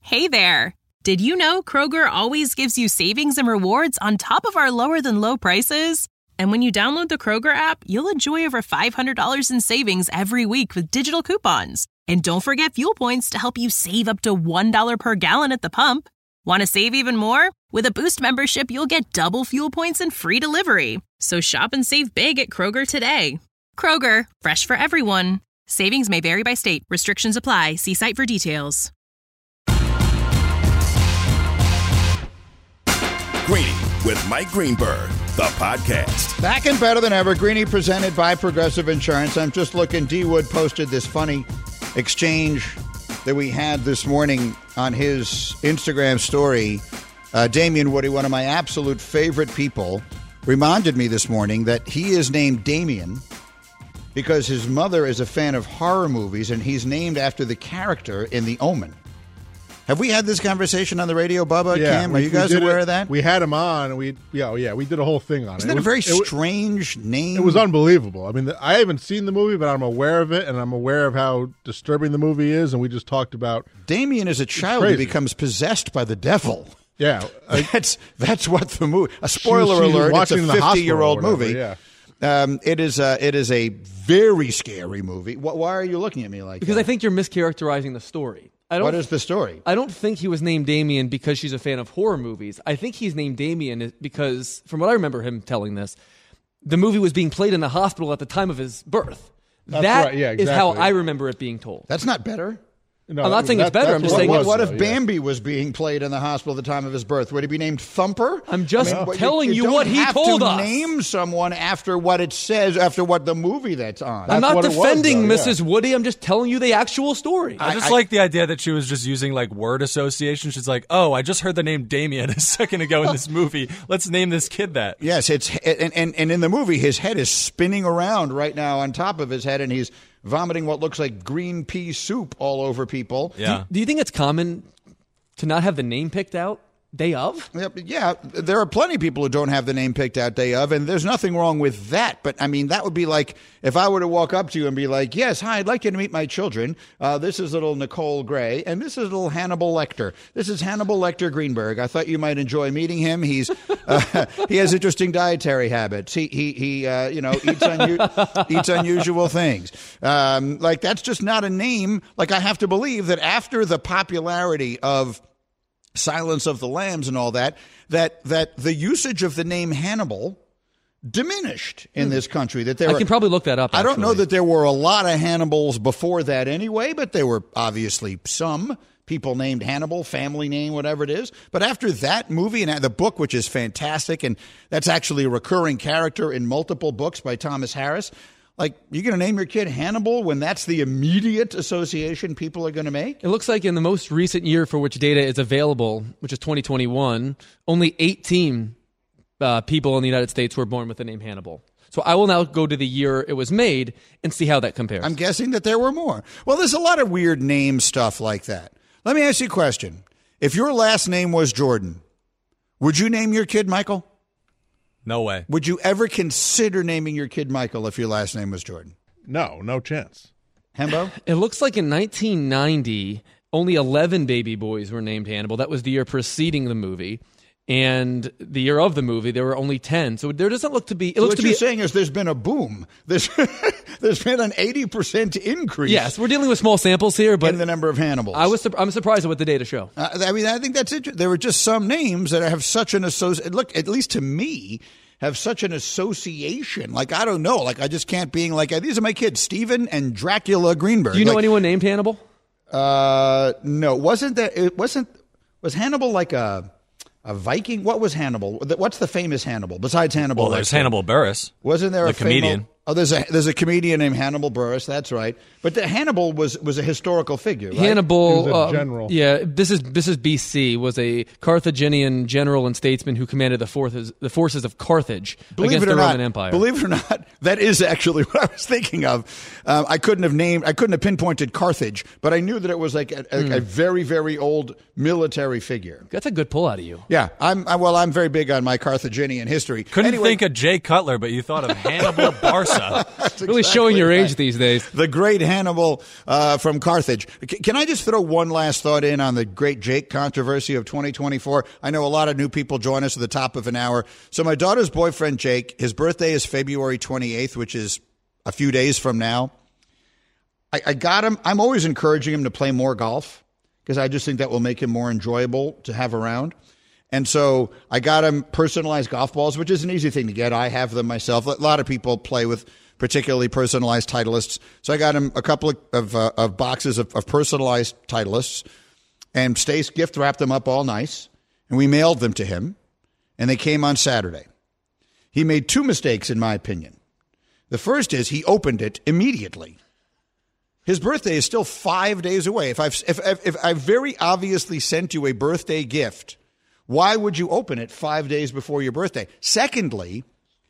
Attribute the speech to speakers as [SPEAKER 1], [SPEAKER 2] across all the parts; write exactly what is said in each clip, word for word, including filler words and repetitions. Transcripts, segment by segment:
[SPEAKER 1] Hey there! Did you know Kroger always gives you savings and rewards on top of our lower-than-low prices? And when you download the Kroger app, you'll enjoy over five hundred dollars in savings every week with digital coupons. And don't forget fuel points to help you save up to one dollar per gallon at the pump. Want to save even more? With a Boost membership, you'll get double fuel points and free delivery. So shop and save big at Kroger today. Kroger, fresh for everyone. Savings may vary by state. Restrictions apply. See site for details.
[SPEAKER 2] Greeny with Mike Greenberg, the podcast.
[SPEAKER 3] Back and better than ever. Greeny presented by Progressive Insurance. I'm just looking. D. Wood posted this funny exchange that we had this morning on his Instagram story. Uh, Damian Woody, one of my absolute favorite people, reminded me this morning that he is named Damien because his mother is a fan of horror movies, and he's named after the character in The Omen. Have we had this conversation on the radio, Bubba,
[SPEAKER 4] yeah,
[SPEAKER 3] Cam?
[SPEAKER 4] We,
[SPEAKER 3] Are you guys aware
[SPEAKER 4] it,
[SPEAKER 3] of that?
[SPEAKER 4] We had him on. And we yeah, yeah, we did a whole thing on
[SPEAKER 3] Isn't
[SPEAKER 4] it.
[SPEAKER 3] that
[SPEAKER 4] It
[SPEAKER 3] a very
[SPEAKER 4] was,
[SPEAKER 3] strange
[SPEAKER 4] it,
[SPEAKER 3] name?
[SPEAKER 4] It was unbelievable. I mean, the, I haven't seen the movie, but I'm aware of it, and I'm aware of how disturbing the movie is, and we just talked about...
[SPEAKER 3] Damien is a child who becomes possessed by the devil.
[SPEAKER 4] Yeah. I,
[SPEAKER 3] that's that's what the movie... A spoiler
[SPEAKER 4] she, she
[SPEAKER 3] alert, it's a fifty-year-old
[SPEAKER 4] whatever,
[SPEAKER 3] movie.
[SPEAKER 4] Yeah.
[SPEAKER 3] Um, it is a, it is a very scary movie. Wh- why are you looking at me like
[SPEAKER 5] because
[SPEAKER 3] that?
[SPEAKER 5] Because I think you're mischaracterizing the story. I don't,
[SPEAKER 3] what is the story?
[SPEAKER 5] I don't think he was named Damien because she's a fan of horror movies. I think he's named Damien because, from what I remember him telling this, the movie was being played in the hospital at the time of his birth.
[SPEAKER 4] That's
[SPEAKER 5] that
[SPEAKER 4] right. Yeah, exactly.
[SPEAKER 5] is how I remember it being told.
[SPEAKER 3] That's not better.
[SPEAKER 4] No,
[SPEAKER 5] I'm not saying
[SPEAKER 4] that,
[SPEAKER 5] it's better. I'm just
[SPEAKER 4] what
[SPEAKER 5] saying
[SPEAKER 3] What,
[SPEAKER 4] was,
[SPEAKER 3] what
[SPEAKER 4] though,
[SPEAKER 3] if
[SPEAKER 4] yeah.
[SPEAKER 3] Bambi was being played in the hospital at the time of his birth? Would he be named Thumper?
[SPEAKER 5] I'm just
[SPEAKER 3] I mean,
[SPEAKER 5] telling you,
[SPEAKER 3] you
[SPEAKER 5] what he
[SPEAKER 3] have
[SPEAKER 5] told
[SPEAKER 3] to
[SPEAKER 5] us.
[SPEAKER 3] Name someone after what it says, after what the movie that's on.
[SPEAKER 5] I'm
[SPEAKER 4] That's
[SPEAKER 5] not
[SPEAKER 4] what it was,
[SPEAKER 5] defending
[SPEAKER 4] though, yeah.
[SPEAKER 5] Missus Woody. I'm just telling you the actual story.
[SPEAKER 6] I just
[SPEAKER 3] I-
[SPEAKER 6] like the idea that she was just using like word association. She's like, oh, I just heard the name Damien a second ago in this movie. Let's name this kid that.
[SPEAKER 3] Yes, it's and, and and in the movie, his head is spinning around right now on top of his head, and he's vomiting what looks like green pea soup all over people.
[SPEAKER 6] Yeah.
[SPEAKER 5] Do you think it's common to not have the name picked out day of?
[SPEAKER 3] Yeah, yeah, there are plenty of people who don't have the name picked out day of, and there's nothing wrong with that. But, I mean, that would be like if I were to walk up to you and be like, yes, hi, I'd like you to meet my children. Uh, this is little Nicole Gray, and this is little Hannibal Lecter. This is Hannibal Lecter Greenberg. I thought you might enjoy meeting him. He's uh, he has interesting dietary habits. He, he, he uh, you know, eats, unu- eats unusual things. Um, like, that's just not a name. Like, I have to believe that after the popularity of Silence of the Lambs and all that, that that the usage of the name Hannibal diminished in this country. That there
[SPEAKER 5] I
[SPEAKER 3] were,
[SPEAKER 5] can probably look that up.
[SPEAKER 3] I don't know
[SPEAKER 5] actually.
[SPEAKER 3] that there were a lot of Hannibals before that anyway, but there were obviously some people named Hannibal, family name, whatever it is. But after that movie and the book, which is fantastic, and that's actually a recurring character in multiple books by Thomas Harris, like, you're going to name your kid Hannibal when that's the immediate association people are going to make?
[SPEAKER 5] It looks like in the most recent year for which data is available, which is twenty twenty-one, only eighteen uh, people in the United States were born with the name Hannibal. So I will now go to the year it was made and see how that compares.
[SPEAKER 3] I'm guessing that there were more. Well, there's a lot of weird name stuff like that. Let me ask you a question. If your last name was Jordan, would you name your kid Michael?
[SPEAKER 6] No way.
[SPEAKER 3] Would you ever consider naming your kid Michael if your last name was Jordan?
[SPEAKER 4] No, no chance.
[SPEAKER 3] Hembo?
[SPEAKER 5] It looks like in nineteen ninety, only eleven baby boys were named Hannibal. That was the year preceding the movie. And the year of the movie, there were only ten. So there doesn't look to be... It
[SPEAKER 3] So
[SPEAKER 5] looks
[SPEAKER 3] what
[SPEAKER 5] to
[SPEAKER 3] you're
[SPEAKER 5] be,
[SPEAKER 3] saying is there's been a boom. There's, there's been an eighty percent increase
[SPEAKER 5] Yes, we're dealing with small samples here, but
[SPEAKER 3] in the number of Hannibals.
[SPEAKER 5] I was, I'm surprised at what the data show.
[SPEAKER 3] Uh, I mean, I think that's it. There were just some names that have such an association. Look, at least to me, have such an association. Like, I don't know. Like, I just can't being like, these are my kids, Stephen and Dracula Greenberg.
[SPEAKER 5] Do you know
[SPEAKER 3] like,
[SPEAKER 5] anyone named Hannibal?
[SPEAKER 3] Uh, no. Wasn't that, it wasn't, was Hannibal like a, a Viking? What was Hannibal? What's the famous Hannibal besides Hannibal?
[SPEAKER 6] Well, there's
[SPEAKER 3] Lecter?
[SPEAKER 6] Hannibal Buress.
[SPEAKER 3] Wasn't there
[SPEAKER 6] the
[SPEAKER 3] a famo-
[SPEAKER 6] comedian?
[SPEAKER 3] Oh, there's a there's a comedian named Hannibal Buress. That's right. But the Hannibal was was a historical figure, right?
[SPEAKER 5] Hannibal,
[SPEAKER 4] He was a
[SPEAKER 5] um,
[SPEAKER 4] general.
[SPEAKER 5] yeah, this is this is B C. Was a Carthaginian general and statesman who commanded the forces the forces of Carthage
[SPEAKER 3] Believe
[SPEAKER 5] against
[SPEAKER 3] it or
[SPEAKER 5] the
[SPEAKER 3] not,
[SPEAKER 5] Roman Empire.
[SPEAKER 3] Believe it or not, that is actually what I was thinking of. Um, I couldn't have named, I couldn't have pinpointed Carthage, but I knew that it was like a, a,
[SPEAKER 5] Mm.
[SPEAKER 3] a very very old military figure.
[SPEAKER 5] That's a good pull out of you.
[SPEAKER 3] Yeah, I'm I, well. I'm very big on my Carthaginian history.
[SPEAKER 6] Couldn't
[SPEAKER 3] anyway,
[SPEAKER 6] think of Jay Cutler, but you thought of Hannibal Barca. versa.
[SPEAKER 5] Really
[SPEAKER 3] exactly
[SPEAKER 5] showing your
[SPEAKER 3] right.
[SPEAKER 5] age these days.
[SPEAKER 3] The great Hannibal uh, from Carthage. C- can I just throw one last thought in on the great Jake controversy of twenty twenty-four? I know a lot of new people join us at the top of an hour. So my daughter's boyfriend, Jake, his birthday is February twenty-eighth, which is a few days from now. I, I got him. I'm always encouraging him to play more golf because I just think that will make him more enjoyable to have around. And so I got him personalized golf balls, which is an easy thing to get. I have them myself. A lot of people play with particularly personalized Titleists. So I got him a couple of, of, uh, of boxes of, of personalized Titleists, and Stace gift wrapped them up all nice, and we mailed them to him, and they came on Saturday. He made two mistakes, in my opinion. The first is he opened it immediately. His birthday is still five days away. If I've, if, if, if I very obviously sent you a birthday gift, why would you open it five days before your birthday? Secondly,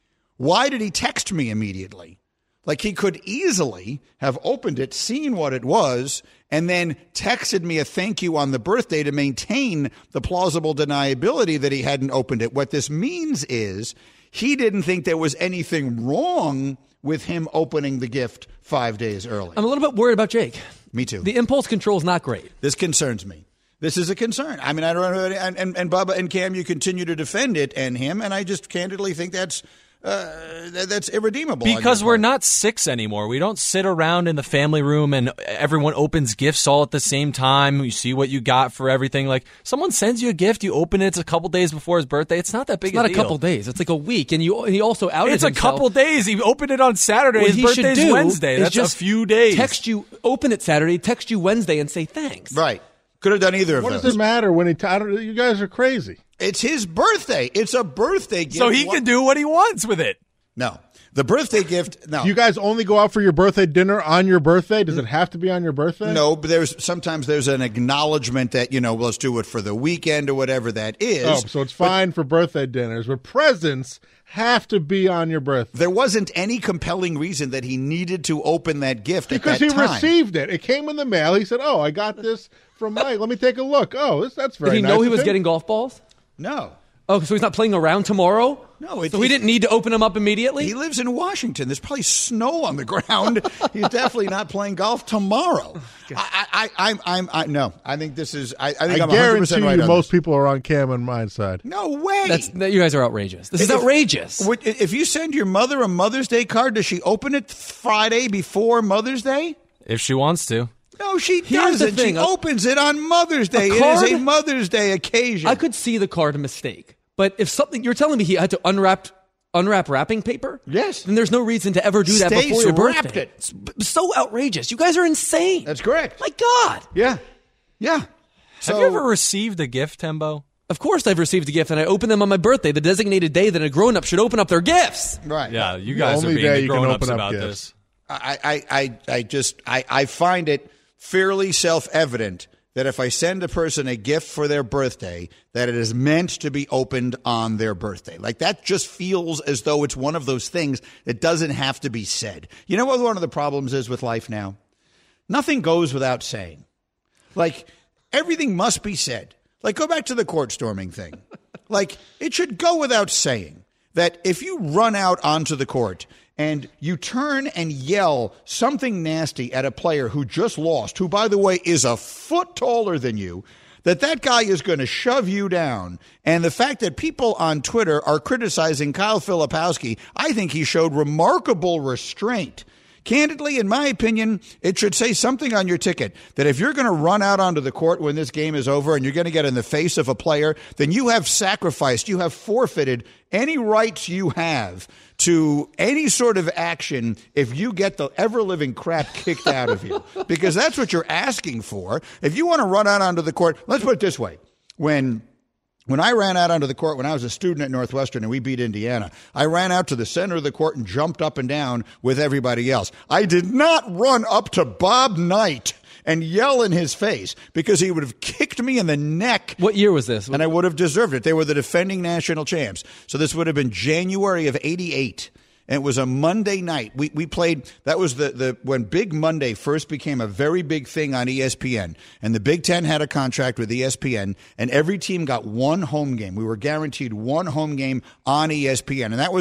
[SPEAKER 3] why did he text me immediately? Like, he could easily have opened it, seen what it was, and then texted me a thank you on the birthday to maintain the plausible deniability that he hadn't opened it. What this means is he didn't think there was anything wrong with him opening the gift five days early.
[SPEAKER 5] I'm a little bit worried about Jake.
[SPEAKER 3] Me too.
[SPEAKER 5] The impulse control is not great.
[SPEAKER 3] This concerns me. This is a concern. I mean, I don't know, and, and, and Bubba and Cam, you continue to defend it and him, and I just candidly think that's uh, that's irredeemable.
[SPEAKER 6] Because we're not six anymore. We don't sit around in the family room and everyone opens gifts all at the same time. You see what you got for everything. Like, someone sends you a gift, you open it, it's a couple days before his birthday. It's not that big
[SPEAKER 5] It's not
[SPEAKER 6] a
[SPEAKER 5] a
[SPEAKER 6] deal.
[SPEAKER 5] couple days. It's like a week, and you. He also outed
[SPEAKER 6] It's a
[SPEAKER 5] himself.
[SPEAKER 6] couple days. He opened it on Saturday.
[SPEAKER 5] What
[SPEAKER 6] his
[SPEAKER 5] he should
[SPEAKER 6] birthday's
[SPEAKER 5] do
[SPEAKER 6] Wednesday.
[SPEAKER 5] is
[SPEAKER 6] That's
[SPEAKER 5] just
[SPEAKER 6] a few days.
[SPEAKER 5] Text you, open it Saturday, text you Wednesday, and say thanks.
[SPEAKER 3] Right. Could have done either of
[SPEAKER 4] What
[SPEAKER 3] those.
[SPEAKER 4] does it matter when he? T- I don't, you guys are crazy.
[SPEAKER 3] It's his birthday. It's a birthday gift.
[SPEAKER 6] so he
[SPEAKER 3] What-
[SPEAKER 6] can do what he wants with it.
[SPEAKER 3] No. The birthday gift, no.
[SPEAKER 4] Do you guys only go out for your birthday dinner on your birthday? Does it have to be on your birthday?
[SPEAKER 3] No, but there's sometimes there's an acknowledgement that, you know, well, let's do it for the weekend or whatever that is.
[SPEAKER 4] Oh, so it's fine for birthday dinners, but presents have to be on your birthday.
[SPEAKER 3] There wasn't any compelling reason that he needed to open that gift
[SPEAKER 4] Because
[SPEAKER 3] at that
[SPEAKER 4] he
[SPEAKER 3] time.
[SPEAKER 4] received it. It came in the mail. He said, oh, I got this from Mike. Let me take a look. Oh, this, that's very
[SPEAKER 5] Did he
[SPEAKER 4] nice
[SPEAKER 5] know he
[SPEAKER 4] of
[SPEAKER 5] was
[SPEAKER 4] him.
[SPEAKER 5] getting golf balls?
[SPEAKER 3] No.
[SPEAKER 5] Oh, so he's not playing around tomorrow?
[SPEAKER 3] No, it-
[SPEAKER 5] so he didn't need to open them up immediately?
[SPEAKER 3] He lives in Washington. There's probably snow on the ground. He's definitely not playing golf tomorrow. I, I, I, I'm, I'm, I, no. I think this is. I, I think
[SPEAKER 4] I
[SPEAKER 3] I'm one hundred
[SPEAKER 4] guarantee
[SPEAKER 3] percent right
[SPEAKER 4] you
[SPEAKER 3] on
[SPEAKER 4] most
[SPEAKER 3] this.
[SPEAKER 4] people are on Cam and my side.
[SPEAKER 3] No way.
[SPEAKER 5] That's, that, you guys are outrageous. This is
[SPEAKER 3] If-
[SPEAKER 5] outrageous.
[SPEAKER 3] Would- If you send your mother a Mother's Day card, does she open it Friday before Mother's Day?
[SPEAKER 6] If she wants to.
[SPEAKER 3] No, she
[SPEAKER 5] Here's the
[SPEAKER 3] doesn't.
[SPEAKER 5] thing,
[SPEAKER 3] She
[SPEAKER 5] a-
[SPEAKER 3] opens it on Mother's Day. It
[SPEAKER 5] card?
[SPEAKER 3] is a Mother's Day occasion.
[SPEAKER 5] I could see the card mistake. But if something, you're telling me he had to unwrap unwrap wrapping paper?
[SPEAKER 3] Yes.
[SPEAKER 5] Then there's no reason to ever do that
[SPEAKER 3] Stace
[SPEAKER 5] before your
[SPEAKER 3] wrapped
[SPEAKER 5] birthday.
[SPEAKER 3] it.
[SPEAKER 5] It's b- so outrageous. You guys are insane.
[SPEAKER 3] That's correct.
[SPEAKER 5] My God.
[SPEAKER 3] Yeah. Yeah. So,
[SPEAKER 6] Have you ever received a gift, Tembo?
[SPEAKER 5] Of course I've received a gift and I open them on my birthday, the designated day that a grown-up should open up their gifts.
[SPEAKER 3] Right.
[SPEAKER 6] Yeah, you
[SPEAKER 4] The
[SPEAKER 6] guys are
[SPEAKER 4] only
[SPEAKER 6] being
[SPEAKER 4] day
[SPEAKER 6] the
[SPEAKER 4] you can
[SPEAKER 6] grown-ups
[SPEAKER 4] open up
[SPEAKER 6] about
[SPEAKER 4] gifts.
[SPEAKER 6] this.
[SPEAKER 3] I, I, I, I just I, I find it fairly self-evident that if I send a person a gift for their birthday, that it is meant to be opened on their birthday. Like, that just feels as though it's one of those things that doesn't have to be said. You know what one of the problems is with life now? Nothing goes without saying. Like, everything must be said. Like, go back to the court storming thing. Like, it should go without saying that if you run out onto the court and you turn and yell something nasty at a player who just lost, who, by the way, is a foot taller than you, that that guy is going to shove you down. And the fact that people on Twitter are criticizing Kyle Filipowski, I think he showed remarkable restraint. Candidly, in my opinion, it should say something on your ticket that if you're going to run out onto the court when this game is over and you're going to get in the face of a player, then you have sacrificed, you have forfeited any rights you have to any sort of action if you get the ever-living crap kicked out of you. Because that's what you're asking for. If you want to run out onto the court, let's put it this way. When... When I ran out onto the court when I was a student at Northwestern and we beat Indiana, I ran out to the center of the court and jumped up and down with everybody else. I did not run up to Bob Knight and yell in his face because he would have kicked me in the neck.
[SPEAKER 5] What year was this?
[SPEAKER 3] And I would have deserved it. They were the defending national champs. So this would have been January of eighty-eight. And it was a Monday night. We we played, that was the, the when Big Monday first became a very big thing on E S P N. And the Big Ten had a contract with E S P N, and every team got one home game. We were guaranteed one home game on E S P N. And that was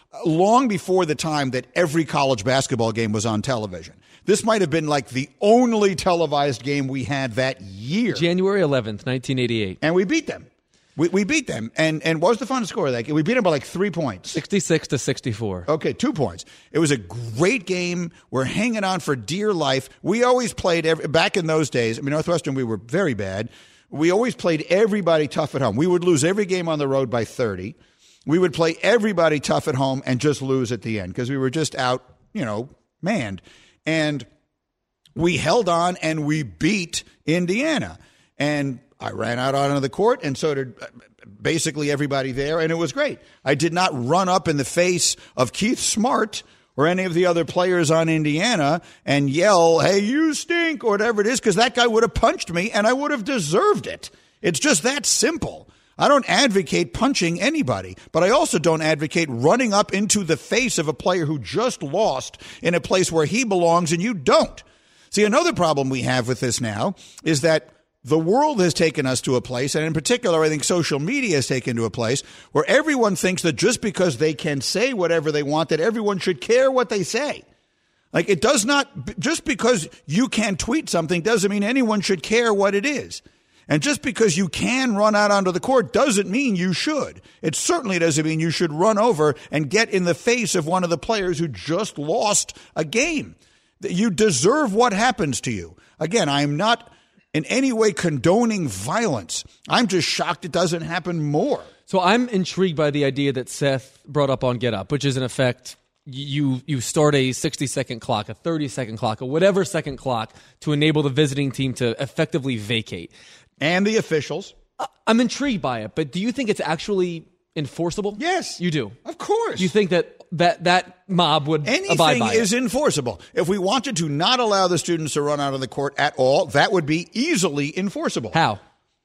[SPEAKER 3] long before the time that every college basketball game was on television. This might have been like the only televised game we had that year.
[SPEAKER 5] January eleventh, nineteen eighty-eight.
[SPEAKER 3] And we beat them. We, we beat them. And, and what was the final score of that game? We beat them by like three points.
[SPEAKER 5] sixty-six to sixty-four.
[SPEAKER 3] Okay, two points. It was a great game. We're hanging on for dear life. We always played, every, back in those days, I mean, Northwestern, we were very bad. We always played everybody tough at home. We would lose every game on the road by thirty. We would play everybody tough at home and just lose at the end because we were just out, you know, manned. And we held on and we beat Indiana. And I ran out onto the court, and so did basically everybody there, and it was great. I did not run up in the face of Keith Smart or any of the other players on Indiana and yell, hey, you stink, or whatever it is, because that guy would have punched me, and I would have deserved it. It's just that simple. I don't advocate punching anybody, but I also don't advocate running up into the face of a player who just lost in a place where he belongs and you don't. See, another problem we have with this now is that the world has taken us to a place, and in particular, I think social media has taken to a place where everyone thinks that just because they can say whatever they want, that everyone should care what they say. Like, it does not, just because you can tweet something doesn't mean anyone should care what it is. And just because you can run out onto the court doesn't mean you should. It certainly doesn't mean you should run over and get in the face of one of the players who just lost a game. You deserve what happens to you. Again, I'm not in any way condoning violence. I'm just shocked it doesn't happen more.
[SPEAKER 5] So I'm intrigued by the idea that Seth brought up on Get Up, which is in effect you you start a sixty-second clock, a thirty-second clock, a whatever second clock to enable the visiting team to effectively vacate.
[SPEAKER 3] And the officials.
[SPEAKER 5] I'm intrigued by it, but do you think it's actually enforceable?
[SPEAKER 3] Yes.
[SPEAKER 5] You do?
[SPEAKER 3] Of course.
[SPEAKER 5] You think that that, that mob would
[SPEAKER 3] Anything
[SPEAKER 5] abide by
[SPEAKER 3] is
[SPEAKER 5] it?
[SPEAKER 3] enforceable. If we wanted to not allow the students to run out of the court at all, that would be easily enforceable.
[SPEAKER 5] How?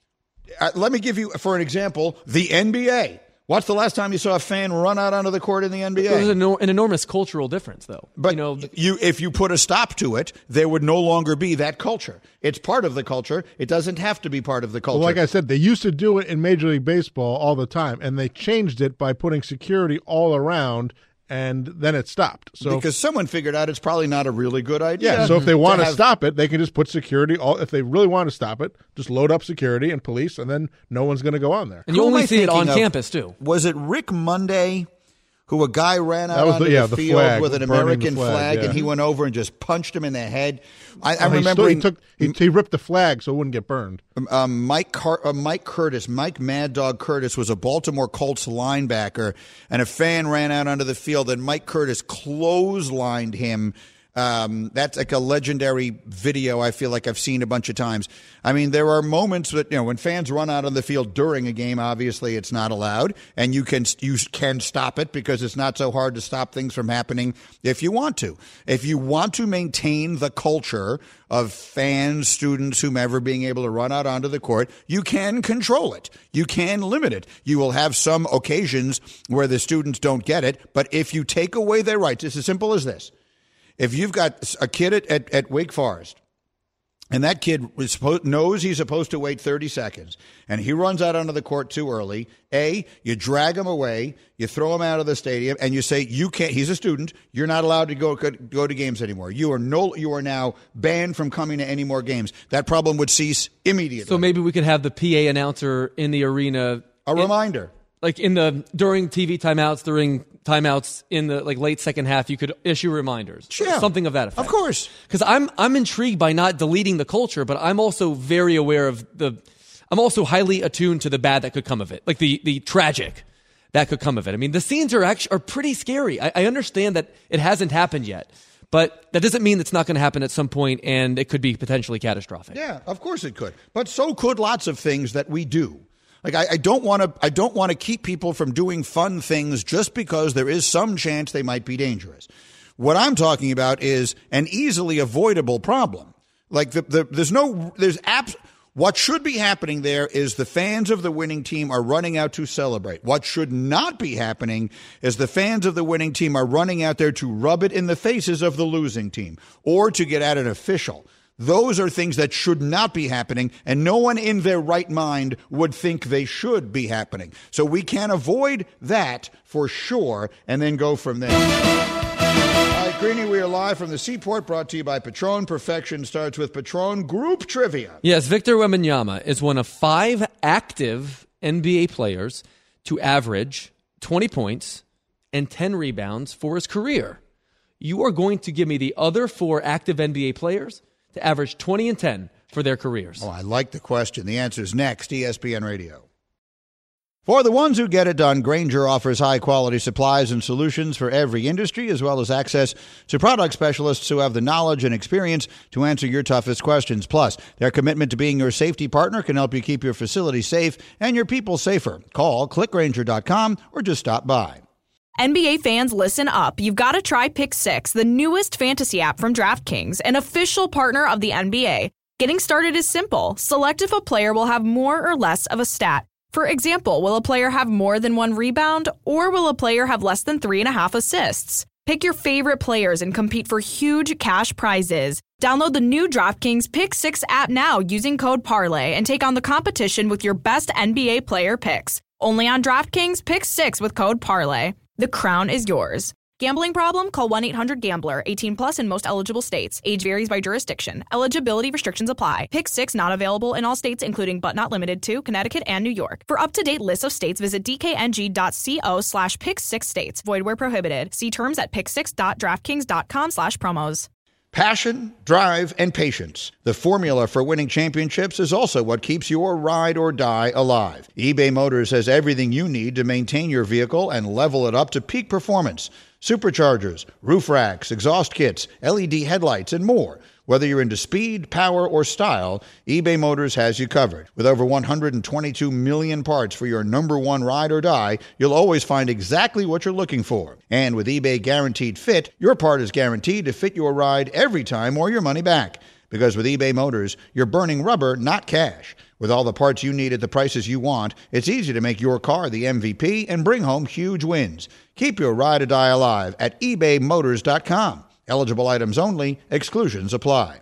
[SPEAKER 3] Uh, let me give you, for an example, the N B A. What's the last time you saw a fan run out onto the court in the N B A?
[SPEAKER 5] There's an, an enormous cultural difference, though.
[SPEAKER 3] But
[SPEAKER 5] you know, the,
[SPEAKER 3] you, if you put a stop to it, there would no longer be that culture. It's part of the culture. It doesn't have to be part of the culture.
[SPEAKER 4] Well, like I said, they used to do it in Major League Baseball all the time, and they changed it by putting security all around, and then it stopped. So
[SPEAKER 3] because someone figured out it's probably not a really good idea.
[SPEAKER 4] Yeah, so if they want to
[SPEAKER 3] have,
[SPEAKER 4] stop it, they can just put security. All if they really want to stop it, just load up security and police, and then no one's going to go on there.
[SPEAKER 5] and you
[SPEAKER 3] Who am
[SPEAKER 5] only
[SPEAKER 3] I
[SPEAKER 5] see it on
[SPEAKER 3] thinking of?
[SPEAKER 5] campus, too.
[SPEAKER 3] Was it Rick Monday who a guy ran out
[SPEAKER 4] That was
[SPEAKER 3] onto
[SPEAKER 4] the- yeah,
[SPEAKER 3] the
[SPEAKER 4] the
[SPEAKER 3] field
[SPEAKER 4] flag,
[SPEAKER 3] with an
[SPEAKER 4] burning
[SPEAKER 3] American
[SPEAKER 4] the
[SPEAKER 3] flag,
[SPEAKER 4] flag, yeah.
[SPEAKER 3] and he went over and just punched him in the head? I,
[SPEAKER 4] Oh,
[SPEAKER 3] I'm
[SPEAKER 4] he still-
[SPEAKER 3] remembering
[SPEAKER 4] he, took, he, he ripped the flag so it wouldn't get burned.
[SPEAKER 3] um, Mike Car- uh, Mike Curtis, Mike Mad Dog Curtis was a Baltimore Colts linebacker, and a fan ran out onto the field, and Mike Curtis clotheslined him. Um, that's like a legendary video I feel like I've seen a bunch of times. I mean, there are moments that, you know, when fans run out on the field during a game, obviously it's not allowed, and you can you can stop it because it's not so hard to stop things from happening if you want to. If you want to maintain the culture of fans, students, whomever being able to run out onto the court, you can control it. You can limit it. You will have some occasions where the students don't get it, but if you take away their rights, it's as simple as this. If you've got a kid at, at, at Wake Forest, and that kid is supposed, knows he's supposed to wait thirty seconds, and he runs out onto the court too early, A, you drag him away, you throw him out of the stadium, and you say, you can't, he's a student, you're not allowed to go, go to games anymore. You are no, you are now banned from coming to any more games. That problem would cease immediately.
[SPEAKER 5] So maybe we could have the P A announcer in the arena.
[SPEAKER 3] A
[SPEAKER 5] in-
[SPEAKER 3] reminder.
[SPEAKER 5] Like in the during T V timeouts, during timeouts in the like late second half, you could issue reminders,
[SPEAKER 3] Yeah.
[SPEAKER 5] something of that effect.
[SPEAKER 3] Of course.
[SPEAKER 5] Because I'm I'm intrigued by not deleting the culture, but I'm also very aware of the. I'm also highly attuned to the bad that could come of it, like the the tragic that could come of it. I mean, the scenes are actually are pretty scary. I, I understand that it hasn't happened yet, but that doesn't mean it's not going to happen at some point, and it could be potentially catastrophic.
[SPEAKER 3] Yeah, of course it could. But so could lots of things that we do. Like I, I don't want to I don't want to keep people from doing fun things just because there is some chance they might be dangerous. What I'm talking about is an easily avoidable problem. Like the, the there's no there's apps what should be happening there is the fans of the winning team are running out to celebrate. What should not be happening is the fans of the winning team are running out there to rub it in the faces of the losing team or to get at an official. Those are things that should not be happening, and no one in their right mind would think they should be happening. So we can avoid that for sure and then go from there. All right, Greeny, we are live from the Seaport, brought to you by Patron. Perfection starts with Patron. Group trivia.
[SPEAKER 5] Yes, Victor Wembanyama is one of five active N B A players to average twenty points and ten rebounds for his career. You are going to give me the other four active N B A players to average twenty and ten for their careers.
[SPEAKER 3] Oh, I like the question. The answer is next, E S P N Radio. For the ones who get it done, Grainger offers high-quality supplies and solutions for every industry, as well as access to product specialists who have the knowledge and experience to answer your toughest questions. Plus, their commitment to being your safety partner can help you keep your facility safe and your people safer. Call click grainger dot com or just stop by.
[SPEAKER 7] N B A fans, listen up. You've got to try Pick Six, the newest fantasy app from DraftKings, an official partner of the N B A. Getting started is simple. Select if a player will have more or less of a stat. For example, will a player have more than one rebound, or will a player have less than three and a half assists? Pick your favorite players and compete for huge cash prizes. Download the new DraftKings Pick Six app now using code Parlay and take on the competition with your best N B A player picks. Only on DraftKings Pick Six with code Parlay. The crown is yours. Gambling problem? Call one eight hundred gambler. eighteen plus in most eligible states. Age varies by jurisdiction. Eligibility restrictions apply. Pick Six not available in all states, including but not limited to Connecticut and New York. For up-to-date lists of states, visit dkng.co slash pick six states. Void where prohibited. See terms at pick six dot draftkings dot com slash promos.
[SPEAKER 3] Passion, drive, and patience. The formula for winning championships is also what keeps your ride or die alive. eBay Motors has everything you need to maintain your vehicle and level it up to peak performance. Superchargers, roof racks, exhaust kits, L E D headlights, and more. Whether you're into speed, power, or style, eBay Motors has you covered. With over one hundred twenty-two million parts for your number one ride or die, you'll always find exactly what you're looking for. And with eBay Guaranteed Fit, your part is guaranteed to fit your ride every time or your money back. Because with eBay Motors, you're burning rubber, not cash. With all the parts you need at the prices you want, it's easy to make your car the M V P and bring home huge wins. Keep your ride or die alive at ebay motors dot com. Eligible items only. Exclusions apply.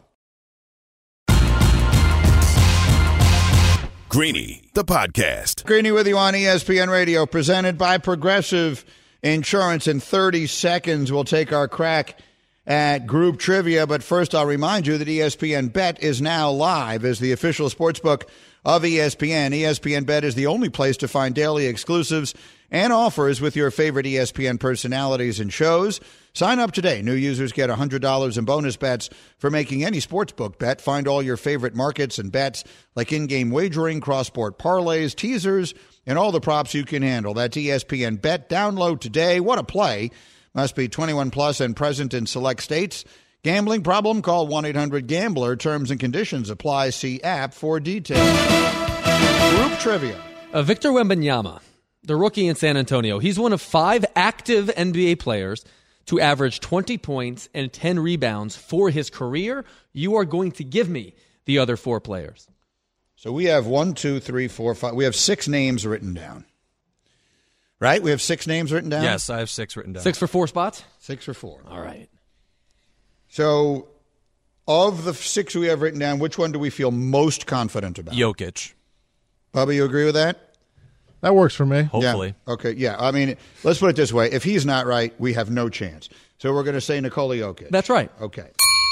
[SPEAKER 2] Greeny, the podcast.
[SPEAKER 3] Greeny with you on E S P N Radio, presented by Progressive Insurance. In thirty seconds, we'll take our crack at group trivia. But first, I'll remind you that E S P N Bet is now live as the official sportsbook of E S P N. E S P N Bet is the only place to find daily exclusives and offers with your favorite E S P N personalities and shows. Sign up today. New users get one hundred dollars in bonus bets for making any sportsbook bet. Find all your favorite markets and bets like in-game wagering, cross-sport parlays, teasers, and all the props you can handle. That's E S P N Bet. Download today. What a play. Must be twenty-one plus and present in select states. Gambling problem? Call one eight hundred gambler. Terms and conditions apply. See app for details. Group trivia.
[SPEAKER 5] Uh, Victor Wembanyama, the rookie in San Antonio, he's one of five active N B A players to average twenty points and ten rebounds for his career. You are going to give me the other four players.
[SPEAKER 3] So we have one, two, three, four, five. We have six names written down. Right? We have six names written down?
[SPEAKER 6] Yes, I have six written down.
[SPEAKER 5] Six for four spots?
[SPEAKER 3] Six for four.
[SPEAKER 5] All right.
[SPEAKER 3] So of the six we have written down, which one do we feel most confident about?
[SPEAKER 6] Jokic.
[SPEAKER 3] Bubba, you agree with that?
[SPEAKER 4] That works for me.
[SPEAKER 6] Hopefully.
[SPEAKER 3] Yeah. Okay, yeah. I mean, let's put it this way. If he's not right, we have no chance. So we're going to say Nikola Jokic.
[SPEAKER 5] That's right.
[SPEAKER 3] Okay.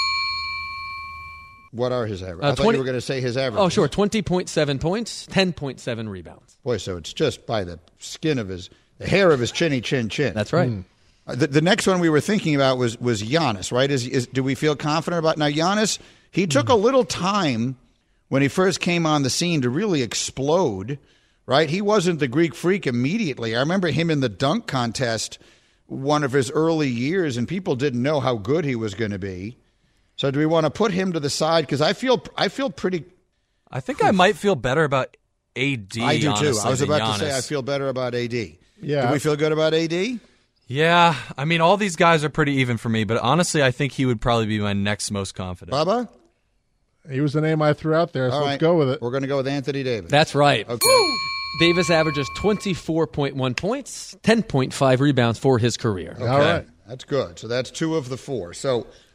[SPEAKER 3] What are his averages?
[SPEAKER 5] Uh,
[SPEAKER 3] I thought
[SPEAKER 5] twenty
[SPEAKER 3] you were going to say his average.
[SPEAKER 5] Oh, sure. twenty point seven points, ten point seven rebounds.
[SPEAKER 3] Boy, so it's just by the skin of his, the hair of his chinny chin chin.
[SPEAKER 5] That's right.
[SPEAKER 3] Mm. Uh, the, the next one we were thinking about was was Giannis, right? Is, is do we feel confident about now? Giannis, he took mm. a little time when he first came on the scene to really explode, right? He wasn't the Greek freak immediately. I remember him in the dunk contest one of his early years, and people didn't know how good he was going to be. So do we want to put him to the side? Because I feel I feel pretty.
[SPEAKER 6] I think I might feel better about A D.
[SPEAKER 3] I do
[SPEAKER 6] honestly,
[SPEAKER 3] too. I was about
[SPEAKER 6] Giannis.
[SPEAKER 3] to say I feel better about A D.
[SPEAKER 4] Yeah.
[SPEAKER 3] Do we feel good about A D?
[SPEAKER 6] Yeah, I mean, all these guys are pretty even for me, but honestly, I think he would probably be my next most confident.
[SPEAKER 3] Bubba?
[SPEAKER 4] He was the name I threw out there, so
[SPEAKER 3] All
[SPEAKER 4] let's
[SPEAKER 3] right.
[SPEAKER 4] go with it.
[SPEAKER 3] We're going to go with Anthony Davis.
[SPEAKER 5] That's right.
[SPEAKER 3] Okay.
[SPEAKER 5] Woo! Davis averages twenty-four point one points, ten point five rebounds for his career.
[SPEAKER 3] Okay.
[SPEAKER 4] All right.
[SPEAKER 3] That's good. So that's two of the four. So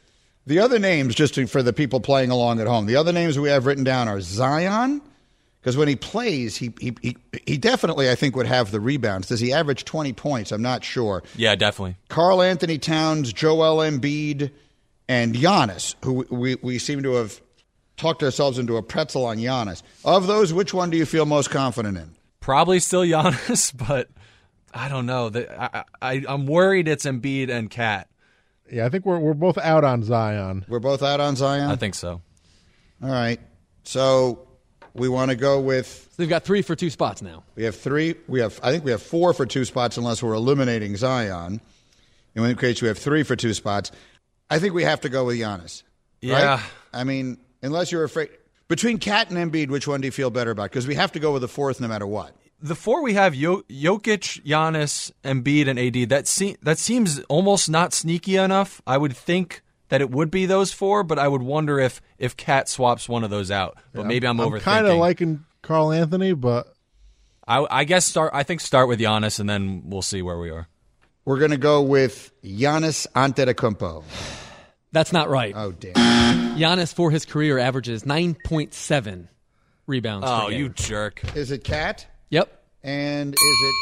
[SPEAKER 3] The other names, just to, for the people playing along at home, the other names we have written down are Zion, because when he plays, he, he he he definitely, I think, would have the rebounds. Does he average twenty points? I'm not sure.
[SPEAKER 6] Yeah, definitely.
[SPEAKER 3] Karl Anthony Towns, Joel Embiid, and Giannis, who we, we seem to have talked ourselves into a pretzel on Giannis. Of those, which one do you feel most confident in?
[SPEAKER 6] Probably still Giannis, but I don't know. I, I, I'm worried it's Embiid and Cat.
[SPEAKER 4] Yeah, I think we're we're both out on Zion.
[SPEAKER 3] We're both out on Zion?
[SPEAKER 6] I think so.
[SPEAKER 3] All right. So we want to go with...
[SPEAKER 5] So they've got three for two spots now.
[SPEAKER 3] We have three. We have. I think we have four for two spots unless we're eliminating Zion. In which case we have three for two spots. I think we have to go with Giannis.
[SPEAKER 6] Yeah.
[SPEAKER 3] Right? I mean, unless you're afraid... Between Kat and Embiid, which one do you feel better about? Because we have to go with the fourth no matter what.
[SPEAKER 6] The four we have, Yo- Jokic, Giannis, Embiid, and A D, that, se- that seems almost not sneaky enough. I would think that it would be those four, but I would wonder if if Cat swaps one of those out. But
[SPEAKER 4] Yeah,
[SPEAKER 6] maybe I'm,
[SPEAKER 4] I'm
[SPEAKER 6] overthinking.
[SPEAKER 4] kind of liking Karl Anthony, but...
[SPEAKER 6] I, I guess start. I think start with Giannis, and then we'll see where we are.
[SPEAKER 3] We're going to go with Giannis Antetokounmpo.
[SPEAKER 5] That's not right.
[SPEAKER 3] Oh, damn.
[SPEAKER 5] Giannis, for his career, averages nine point seven rebounds
[SPEAKER 6] Oh,
[SPEAKER 5] per game.
[SPEAKER 6] you jerk.
[SPEAKER 3] Is it Kat?
[SPEAKER 5] Yep.
[SPEAKER 3] And is it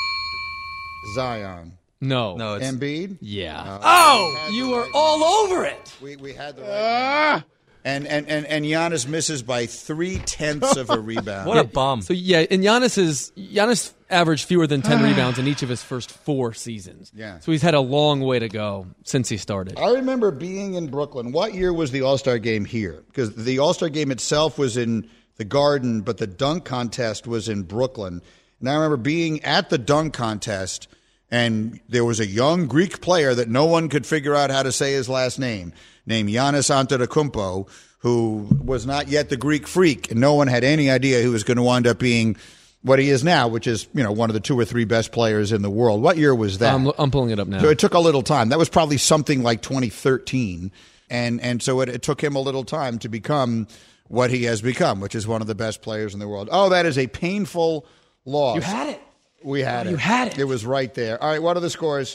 [SPEAKER 3] Zion?
[SPEAKER 5] No.
[SPEAKER 6] No, it's
[SPEAKER 3] Embiid?
[SPEAKER 5] Yeah.
[SPEAKER 3] Oh,
[SPEAKER 5] You are all over it.
[SPEAKER 3] We we had the right. And, and and and Giannis misses by three tenths of a rebound.
[SPEAKER 6] what a bum.
[SPEAKER 5] So yeah, and Giannis is Giannis averaged fewer than ten rebounds in each of his first four seasons.
[SPEAKER 3] Yeah.
[SPEAKER 5] So he's had a long way to go since he started.
[SPEAKER 3] I remember being in Brooklyn. What year was the All-Star game here? Because the All-Star game itself was in the Garden, but the dunk contest was in Brooklyn. And I remember being at the dunk contest, and there was a young Greek player that no one could figure out how to say his last name, named Giannis Antetokounmpo, who was not yet the Greek freak, and no one had any idea who was going to wind up being what he is now, which is, you know, one of the two or three best players in the world. What year was that?
[SPEAKER 5] I'm, I'm pulling it up now.
[SPEAKER 3] So it took a little time. That was probably something like twenty thirteen, and and so it, it took him a little time to become what he has become, which is one of the best players in the world. Oh, that is a painful loss.
[SPEAKER 5] You had it.
[SPEAKER 3] We had it.
[SPEAKER 5] You had it.
[SPEAKER 3] It was right there. All right, what are the scores?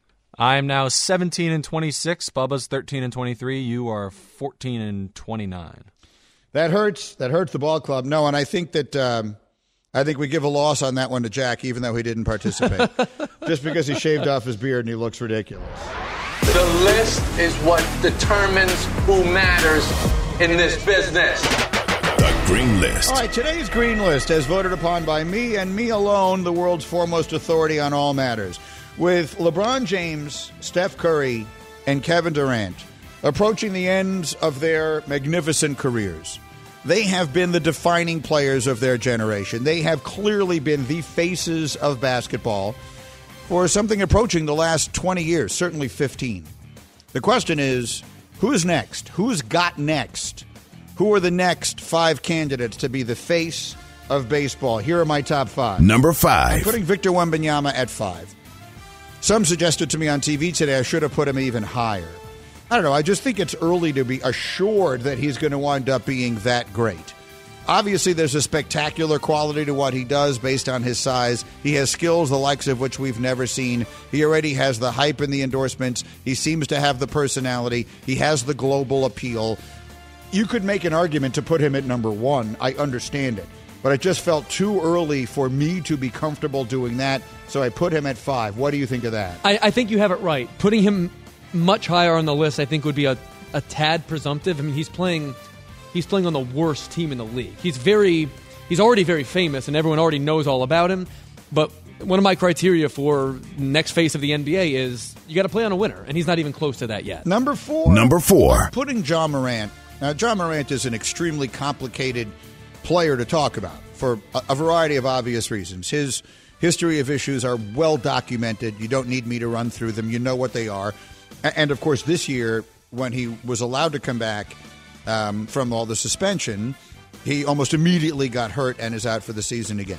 [SPEAKER 6] I am now seventeen and twenty-six. Bubba's thirteen and twenty-three. You are fourteen and twenty-nine.
[SPEAKER 3] That hurts. That hurts the ball club. No, and I think that um, I think we give a loss on that one to Jack, even though he didn't participate, just because he shaved off his beard and he looks ridiculous.
[SPEAKER 8] The list is what determines who matters in this business.
[SPEAKER 2] The Green List.
[SPEAKER 3] All right, today's Green List, as voted upon by me and me alone, the world's foremost authority on all matters. With LeBron James, Steph Curry, and Kevin Durant approaching the ends of their magnificent careers, they have been the defining players of their generation. They have clearly been the faces of basketball for something approaching the last twenty years, certainly fifteen. The question is, who's next? Who's got next? Who are the next five candidates to be the face of baseball? Here are my top five.
[SPEAKER 2] Number five.
[SPEAKER 3] I'm putting Victor Wembanyama at five. Some suggested to me on T V today I should have put him even higher. I don't know. I just think it's early to be assured that he's going to wind up being that great. Obviously, there's a spectacular quality to what he does based on his size. He has skills the likes of which we've never seen. He already has the hype and the endorsements. He seems to have the personality. He has the global appeal. You could make an argument to put him at number one. I understand it. But it just felt too early for me to be comfortable doing that, so I put him at five. What do you think of that?
[SPEAKER 5] I, I think you have it right. Putting him much higher on the list, I think, would be a, a tad presumptive. I mean, he's playing he's playing on the worst team in the league. He's very he's already very famous, and everyone already knows all about him. But one of my criteria for next face of the N B A is you got to play on a winner, and he's not even close to that yet.
[SPEAKER 3] Number four.
[SPEAKER 2] Number four.
[SPEAKER 3] Putting Ja Morant. Now, Ja Morant is an extremely complicated player to talk about for a, a variety of obvious reasons. His history of issues are well documented. You don't need me to run through them. You know what they are. A- and, of course, this year, when he was allowed to come back um, from all the suspension, he almost immediately got hurt and is out for the season again.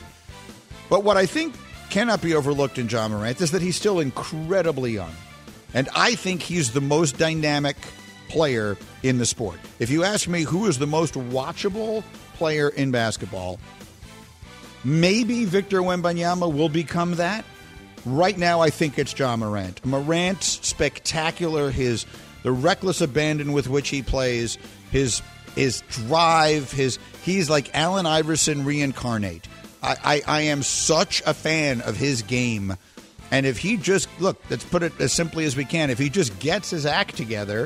[SPEAKER 3] But what I think cannot be overlooked in Ja Morant is that he's still incredibly young. And I think he's the most dynamic player in the sport. If you ask me who is the most watchable player in basketball, maybe Victor Wembanyama will become that. Right now, I think it's Ja Morant. Morant's spectacular, his the reckless abandon with which he plays, his his drive, his he's like Allen Iverson reincarnate. I, I, I am such a fan of his game. And if he just, look, let's put it as simply as we can, if he just gets his act together,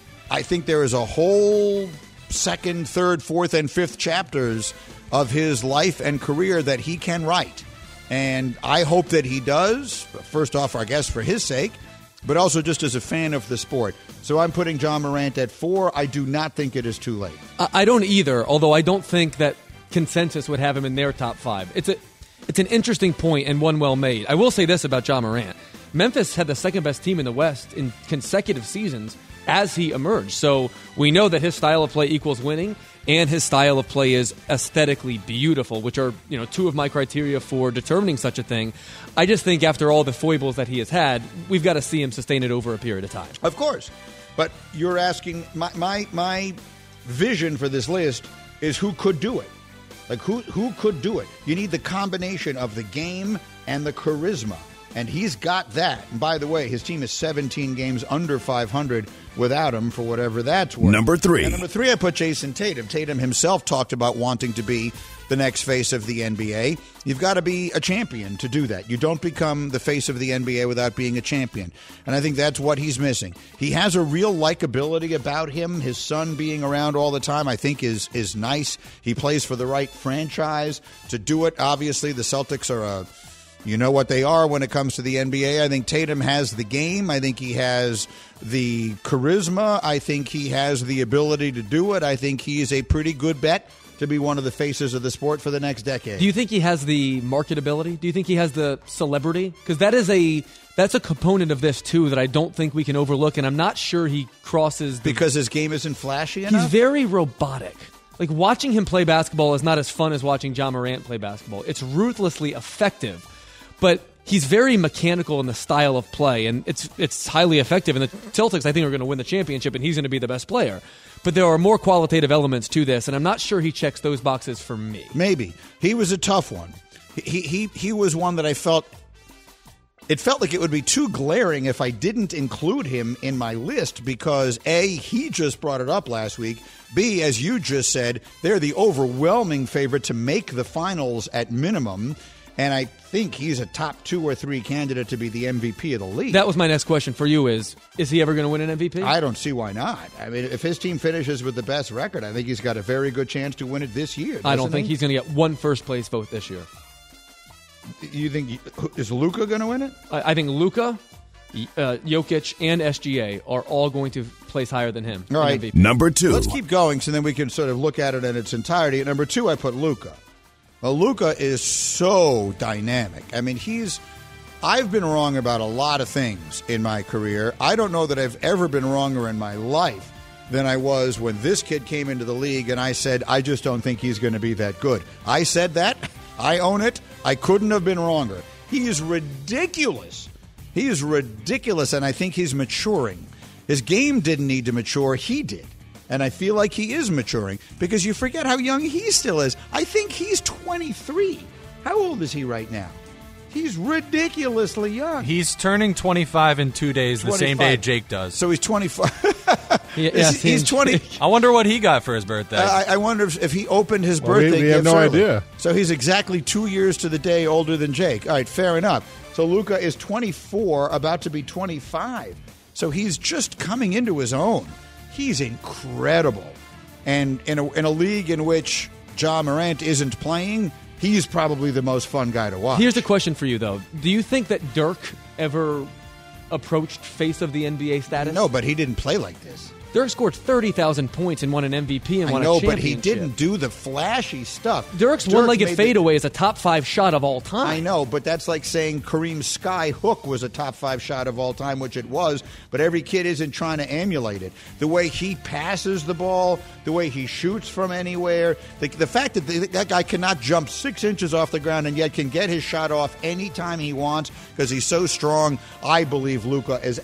[SPEAKER 3] I think there is a whole second, third, fourth, and fifth chapters of his life and career that he can write. And I hope that he does, first off, I guess, for his sake, but also just as a fan of the sport. So I'm putting John Morant at four. I do not think it is too late.
[SPEAKER 5] I don't either, although I don't think that consensus would have him in their top five. It's a, it's an interesting point and one well made. I will say this about John Morant. Memphis had the second best team in the West in consecutive seasons as he emerged. So we know that his style of play equals winning, and his style of play is aesthetically beautiful, which are, you know, two of my criteria for determining such a thing. I just think after all the foibles that he has had, we've got to see him sustain it over a period of time.
[SPEAKER 3] Of course. But you're asking, my my, my vision for this list is who could do it. Like, who who could do it? You need the combination of the game and the charisma. And he's got that. And by the way, his team is seventeen games under five hundred without him, for whatever that's worth.
[SPEAKER 2] Number three.
[SPEAKER 3] And number three, I put Jason Tatum. Tatum himself talked about wanting to be the next face of the N B A. You've got to be a champion to do that. You don't become the face of the N B A without being a champion. And I think that's what he's missing. He has a real likability about him. His son being around all the time, I think, is is nice. He plays for the right franchise to do it. Obviously, the Celtics are a... You know what they are when it comes to the N B A. I think Tatum has the game. I think he has the charisma. I think he has the ability to do it. I think he is a pretty good bet to be one of the faces of the sport for the next decade.
[SPEAKER 5] Do you think he has the marketability? Do you think he has the celebrity? Because that is a that's a component of this too that I don't think we can overlook, and I'm not sure he crosses the,
[SPEAKER 3] because his game isn't flashy enough.
[SPEAKER 5] He's very robotic. Like, watching him play basketball is not as fun as watching John Morant play basketball. It's ruthlessly effective. But he's very mechanical in the style of play, and it's it's highly effective. And the Celtics, I think, are going to win the championship, and he's going to be the best player. But there are more qualitative elements to this, and I'm not sure he checks those boxes for me.
[SPEAKER 3] Maybe. He was a tough one. He he he was one that I felt, it felt like it would be too glaring if I didn't include him in my list because, A, he just brought it up last week. B, as you just said, they're the overwhelming favorite to make the finals at minimum. And I think he's a top two or three candidate to be the M V P of the league.
[SPEAKER 5] That was my next question for you is, is he ever going to win an M V P?
[SPEAKER 3] I don't see why not. I mean, if his team finishes with the best record, I think he's got a very good chance to win it this year.
[SPEAKER 5] I don't think
[SPEAKER 3] he?
[SPEAKER 5] he's going to get one first-place vote this year.
[SPEAKER 3] You think, is Luka going to win it?
[SPEAKER 5] I, I think Luka, uh, Jokic, and S G A are all going to place higher than him.
[SPEAKER 3] All right.
[SPEAKER 5] M V P.
[SPEAKER 2] Number two.
[SPEAKER 3] Let's keep going so then we can sort of look at it in its entirety. At number two, I put Luka. Well, Luka is so dynamic. I mean, he's – I've been wrong about a lot of things in my career. I don't know that I've ever been wronger in my life than I was when this kid came into the league and I said, I just don't think he's going to be that good. I said that. I own it. I couldn't have been wronger. He is ridiculous. He is ridiculous, and I think he's maturing. His game didn't need to mature. He did. And I feel like he is maturing because you forget how young he still is. I think he's twenty-three. How old is he right now? He's ridiculously young.
[SPEAKER 6] He's turning twenty-five in two days, the same day Jake does.
[SPEAKER 3] So he's twenty-five.
[SPEAKER 5] Yeah,
[SPEAKER 3] he's, he's twenty.
[SPEAKER 6] I wonder what he got for his birthday.
[SPEAKER 3] I, I wonder if, if he opened his
[SPEAKER 4] well,
[SPEAKER 3] birthday
[SPEAKER 4] we, we
[SPEAKER 3] gifts
[SPEAKER 4] have no
[SPEAKER 3] early.
[SPEAKER 4] idea.
[SPEAKER 3] So he's exactly two years to the day older than Jake. All right, fair enough. So Luka is twenty-four, about to be twenty-five. So he's just coming into his own. He's incredible. And in a, in a league in which Ja Morant isn't playing, he's probably the most fun guy to watch.
[SPEAKER 5] Here's a question for you, though. Do you think that Dirk ever approached face of the N B A status?
[SPEAKER 3] No, but he didn't play like this.
[SPEAKER 5] Dirk scored thirty thousand points and won an M V P and
[SPEAKER 3] I
[SPEAKER 5] won
[SPEAKER 3] know,
[SPEAKER 5] a championship.
[SPEAKER 3] but he didn't do the flashy stuff.
[SPEAKER 5] Dirk's
[SPEAKER 3] Dirk
[SPEAKER 5] one-legged
[SPEAKER 3] made
[SPEAKER 5] fadeaway is a top five shot of all time.
[SPEAKER 3] I know, but that's like saying Kareem's sky hook was a top five shot of all time, which it was, but every kid isn't trying to emulate it. The way he passes the ball, the way he shoots from anywhere, the, the fact that the, that guy cannot jump six inches off the ground and yet can get his shot off anytime he wants because he's so strong, I believe Luka is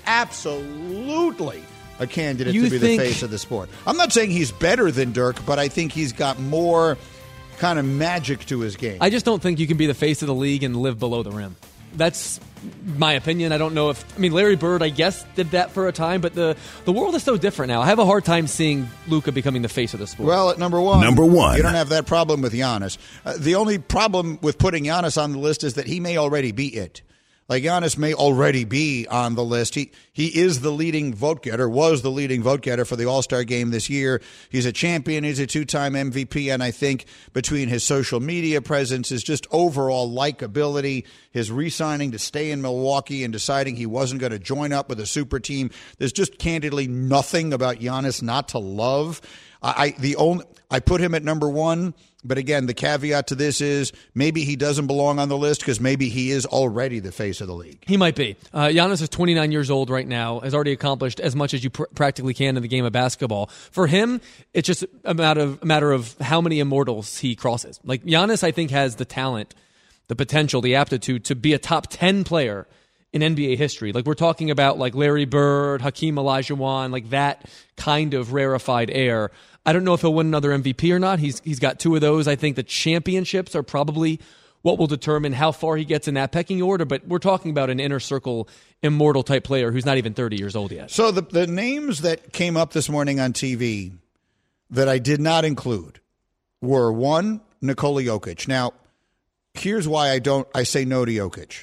[SPEAKER 3] absolutely a candidate
[SPEAKER 5] You
[SPEAKER 3] to be
[SPEAKER 5] think-
[SPEAKER 3] the face of the sport. I'm not saying he's better than Dirk, but I think he's got more kind of magic to his game.
[SPEAKER 5] I just don't think you can be the face of the league and live below the rim. That's my opinion. I don't know if I mean Larry Bird, I guess, did that for a time, but the the world is so different now. I have a hard time seeing Luka becoming the face of the sport.
[SPEAKER 3] Well, at number one,
[SPEAKER 2] Number one.
[SPEAKER 3] you don't have that problem with Giannis. Uh, the only problem with putting Giannis on the list is that he may already be it. Like, Giannis may already be on the list. He he is the leading vote getter, was the leading vote getter for the All-Star game this year. He's a champion. He's a two-time M V P. And I think between his social media presence, his just overall likability, his re-signing to stay in Milwaukee and deciding he wasn't going to join up with a super team, there's just candidly nothing about Giannis not to love. I, I the only I put him at number one. But again, the caveat to this is maybe he doesn't belong on the list because maybe he is already the face of the league.
[SPEAKER 5] He might be. Uh, Giannis is twenty-nine years old right now, has already accomplished as much as you pr- practically can in the game of basketball. For him, it's just a matter of, a matter of how many immortals he crosses. Like, Giannis, I think, has the talent, the potential, the aptitude to be a top ten player in N B A history. Like, we're talking about like Larry Bird, Hakeem Olajuwon, like that kind of rarefied air. I don't know if he'll win another M V P or not. He's he's got two of those. I think the championships are probably what will determine how far he gets in that pecking order. But we're talking about an inner circle immortal type player who's not even thirty years old yet.
[SPEAKER 3] So the the names that came up this morning on T V that I did not include were, one, Nikola Jokic. Now, here's why I don't I say no to Jokic.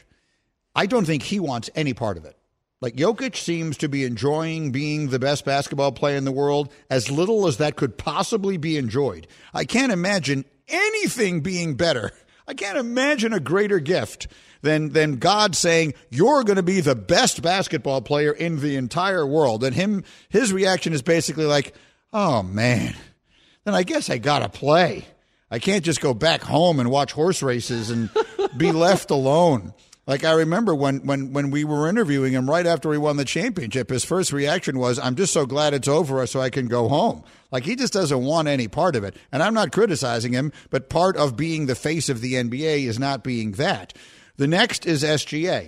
[SPEAKER 3] I don't think he wants any part of it. Like, Jokic seems to be enjoying being the best basketball player in the world as little as that could possibly be enjoyed. I can't imagine anything being better. I can't imagine a greater gift than than God saying, you're going to be the best basketball player in the entire world. And him, his reaction is basically like, oh, man, then I guess I got to play. I can't just go back home and watch horse races and be left alone. Like, I remember when, when, when we were interviewing him right after he won the championship, his first reaction was, I'm just so glad it's over so I can go home. Like, he just doesn't want any part of it. And I'm not criticizing him, but part of being the face of the N B A is not being that. The next is S G A.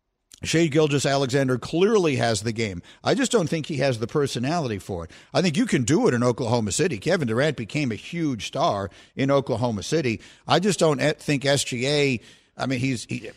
[SPEAKER 3] Shai Gilgeous-Alexander clearly has the game. I just don't think he has the personality for it. I think you can do it in Oklahoma City. Kevin Durant became a huge star in Oklahoma City. I just don't think S G A, I mean, he's... He,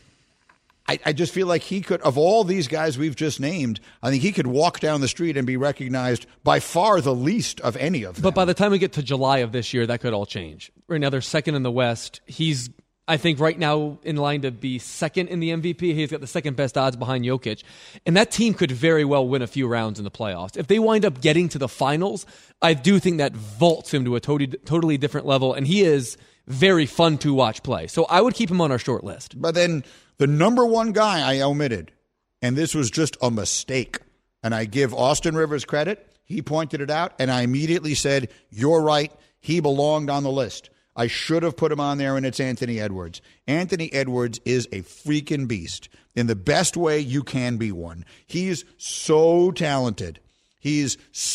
[SPEAKER 3] I, I just feel like he could, of all these guys we've just named, I think he could walk down the street and be recognized by far the least of any of them.
[SPEAKER 5] But by the time we get to July of this year, that could all change. Right now, they're second in the West. He's, I think, right now in line to be second in the M V P. He's got the second best odds behind Jokic. And that team could very well win a few rounds in the playoffs. If they wind up getting to the finals, I do think that vaults him to a totally, totally different level. And he is very fun to watch play. So I would keep him on our short list.
[SPEAKER 3] But then the number one guy I omitted, and this was just a mistake, and I give Austin Rivers credit. He pointed it out, and I immediately said, you're right, he belonged on the list. I should have put him on there, and it's Anthony Edwards. Anthony Edwards is a freaking beast in the best way you can be one. He's so talented. He's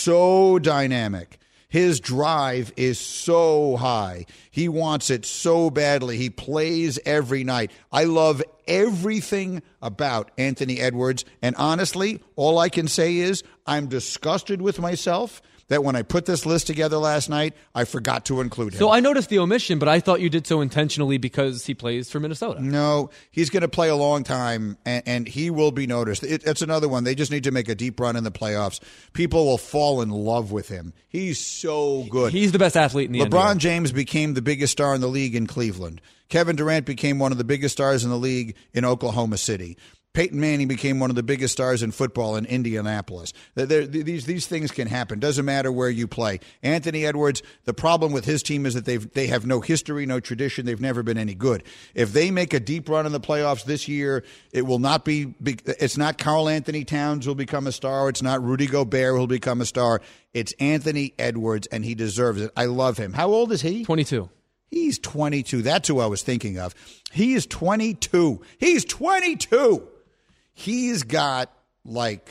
[SPEAKER 3] so dynamic. His drive is so high. He wants it so badly. He plays every night. I love everything about Anthony Edwards. And honestly, all I can say is I'm disgusted with myself that when I put this list together last night, I forgot to include him.
[SPEAKER 5] So I noticed the omission, but I thought you did so intentionally because he plays for Minnesota.
[SPEAKER 3] No, he's going to play a long time, and, and he will be noticed. It, it's another one. They just need to make a deep run in the playoffs. People will fall in love with him. He's so good.
[SPEAKER 5] He's the best athlete in the N B A.
[SPEAKER 3] LeBron James became the biggest star in the league in Cleveland. Kevin Durant became one of the biggest stars in the league in Oklahoma City. Peyton Manning became one of the biggest stars in football in Indianapolis. They're, these these things can happen. Doesn't matter where you play. Anthony Edwards, the problem with his team is that they've they have no history, no tradition. They've never been any good. If they make a deep run in the playoffs this year, it will not be. It's not Karl Anthony Towns who will become a star. It's not Rudy Gobert who will become a star. It's Anthony Edwards, and he deserves it. I love him. How old is he?
[SPEAKER 5] twenty-two.
[SPEAKER 3] He's twenty-two. That's who I was thinking of. He is twenty-two. He's twenty-two. He's got, like,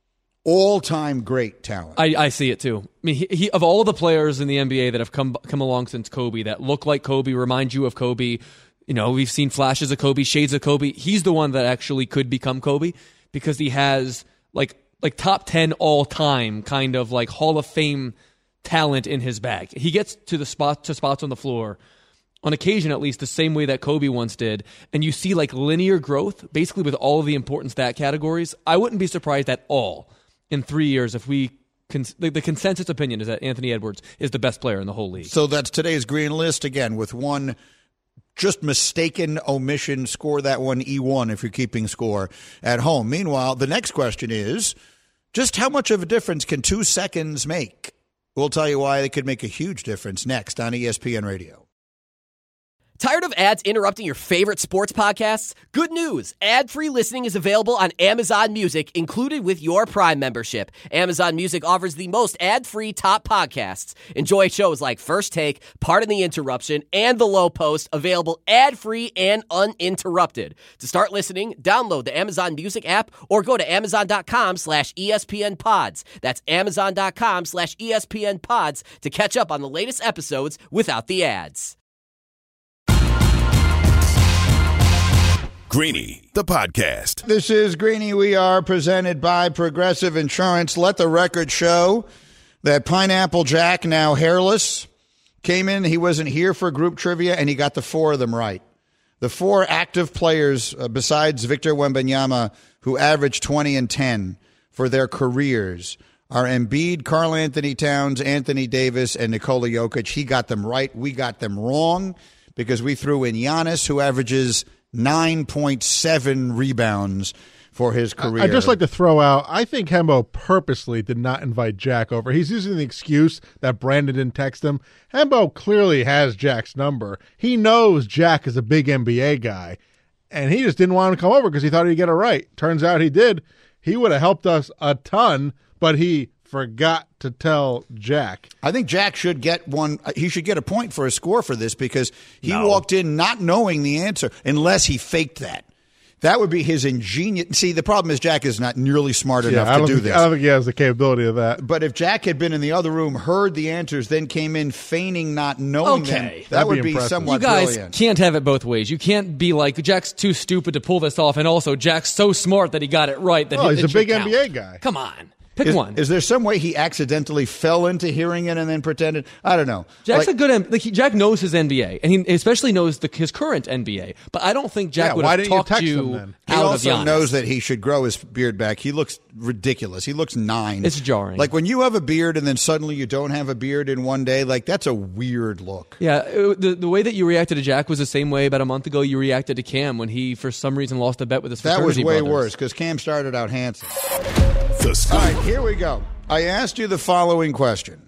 [SPEAKER 3] all-time great talent.
[SPEAKER 5] I, I see it, too. I mean, he, he, of all the players in the N B A that have come come along since Kobe, that look like Kobe, remind you of Kobe, you know, we've seen flashes of Kobe, shades of Kobe. He's the one that actually could become Kobe because he has, like, like top ten all-time kind of, like, Hall of Fame talent in his bag. He gets to the spot to spots on the floor on occasion at least, the same way that Kobe once did, and you see like linear growth, basically with all of the important stat categories, I wouldn't be surprised at all in three years if we, cons- the, the consensus opinion is that Anthony Edwards is the best player in the whole league.
[SPEAKER 3] So that's today's green list, again, with one just mistaken omission. Score that one E one if you're keeping score at home. Meanwhile, the next question is, just how much of a difference can two seconds make? We'll tell you why they could make a huge difference next on E S P N Radio.
[SPEAKER 9] Tired of ads interrupting your favorite sports podcasts? Good news! Ad-free listening is available on Amazon Music, included with your Prime membership. Amazon Music offers the most ad-free top podcasts. Enjoy shows like First Take, Pardon the Interruption, and The Low Post, available ad-free and uninterrupted. To start listening, download the Amazon Music app or go to amazon.com slash ESPN pods. That's amazon.com slash ESPN pods to catch up on the latest episodes without the ads.
[SPEAKER 2] Greeny, the podcast.
[SPEAKER 3] This is Greeny. We are presented by Progressive Insurance. Let the record show that Pineapple Jack, now hairless, came in. He wasn't here for group trivia, and he got the four of them right. The four active players, uh, besides Victor Wembanyama, who averaged twenty and ten for their careers, are Embiid, Karl Anthony Towns, Anthony Davis, and Nikola Jokic. He got them right. We got them wrong because we threw in Giannis, who averages nine point seven rebounds for his career.
[SPEAKER 4] I'd just like to throw out, I think Hembo purposely did not invite Jack over. He's using the excuse that Brandon didn't text him. Hembo clearly has Jack's number. He knows Jack is a big N B A guy, and he just didn't want to come over because he thought he'd get it right. Turns out he did. He would have helped us a ton, but he forgot to tell Jack.
[SPEAKER 3] I think Jack should get one. He should get a point for a score for this because he
[SPEAKER 6] No.
[SPEAKER 3] walked in not knowing the answer unless he faked that. That would be his ingenious. See, the problem is Jack is not nearly smart
[SPEAKER 4] Yeah,
[SPEAKER 3] enough
[SPEAKER 4] I
[SPEAKER 3] to
[SPEAKER 4] don't
[SPEAKER 3] do
[SPEAKER 4] think,
[SPEAKER 3] this.
[SPEAKER 4] I don't think he has the capability of that.
[SPEAKER 3] But if Jack had been in the other room, heard the answers, then came in feigning not knowing
[SPEAKER 5] Okay.
[SPEAKER 3] them, that
[SPEAKER 4] That'd
[SPEAKER 3] would
[SPEAKER 4] be
[SPEAKER 3] be,
[SPEAKER 4] impressive.
[SPEAKER 3] somewhat
[SPEAKER 5] You guys
[SPEAKER 3] brilliant.
[SPEAKER 5] can't have it both ways. You can't be like, Jack's too stupid to pull this off, and also Jack's so smart that he got it right. That
[SPEAKER 4] Oh,
[SPEAKER 5] he,
[SPEAKER 4] he's
[SPEAKER 5] it
[SPEAKER 4] a
[SPEAKER 5] should
[SPEAKER 4] big
[SPEAKER 5] count.
[SPEAKER 4] N B A guy.
[SPEAKER 5] Come on. Pick
[SPEAKER 3] Is,
[SPEAKER 5] one.
[SPEAKER 3] is there some way he accidentally fell into hearing it and then pretended? I don't know.
[SPEAKER 5] Jack's
[SPEAKER 3] Like-
[SPEAKER 5] a good M- like he, Jack knows his N B A, and he especially knows the, his current N B A. But I don't think Jack
[SPEAKER 4] Yeah,
[SPEAKER 5] would
[SPEAKER 4] why
[SPEAKER 5] have
[SPEAKER 4] didn't you
[SPEAKER 5] talked
[SPEAKER 4] text
[SPEAKER 5] you
[SPEAKER 4] him then?
[SPEAKER 3] He
[SPEAKER 5] out
[SPEAKER 3] also
[SPEAKER 5] of Giannis.
[SPEAKER 3] knows that he should grow his beard back. He looks ridiculous. He looks nine.
[SPEAKER 5] It's jarring.
[SPEAKER 3] Like when you have a beard and then suddenly you don't have a beard in one day, like that's a weird look.
[SPEAKER 5] Yeah, it- the the way that you reacted to Jack was the same way about a month ago you reacted to Cam when he for some reason lost a bet with his
[SPEAKER 3] That was
[SPEAKER 5] fraternity
[SPEAKER 3] way
[SPEAKER 5] brothers.
[SPEAKER 3] worse because Cam started out handsome.
[SPEAKER 2] The Scoop.
[SPEAKER 3] All right, here we go. I asked you the following question.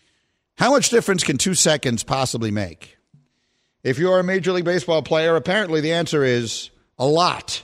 [SPEAKER 3] How much difference can two seconds possibly make? If you're a Major League Baseball player, apparently the answer is a lot.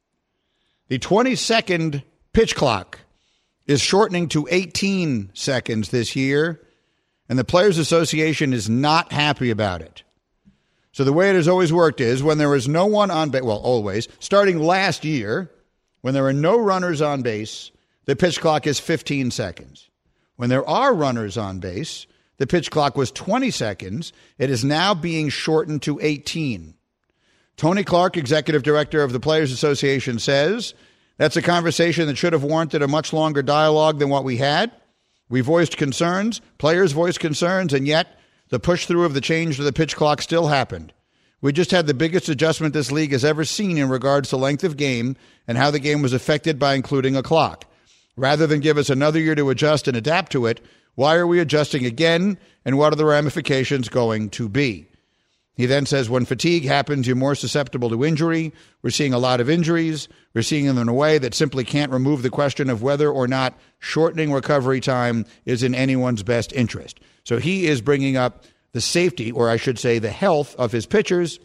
[SPEAKER 3] The twenty-second pitch clock is shortening to eighteen seconds this year, and the Players Association is not happy about it. So the way it has always worked is when there is no one on base, well, always, starting last year, when there are no runners on base, the pitch clock is fifteen seconds. When there are runners on base, the pitch clock was twenty seconds. It is now being shortened to eighteen. Tony Clark, executive director of the Players Association, says that's a conversation that should have warranted a much longer dialogue than what we had. We voiced concerns, players voiced concerns, and yet the push through of the change to the pitch clock still happened. We just had the biggest adjustment this league has ever seen in regards to length of game and how the game was affected by including a clock. Rather than give us another year to adjust and adapt to it, why are we adjusting again, and what are the ramifications going to be? He then says, when fatigue happens, you're more susceptible to injury. We're seeing a lot of injuries. We're seeing them in a way that simply can't remove the question of whether or not shortening recovery time is in anyone's best interest. So he is bringing up the safety, or I should say the health of his pitchers,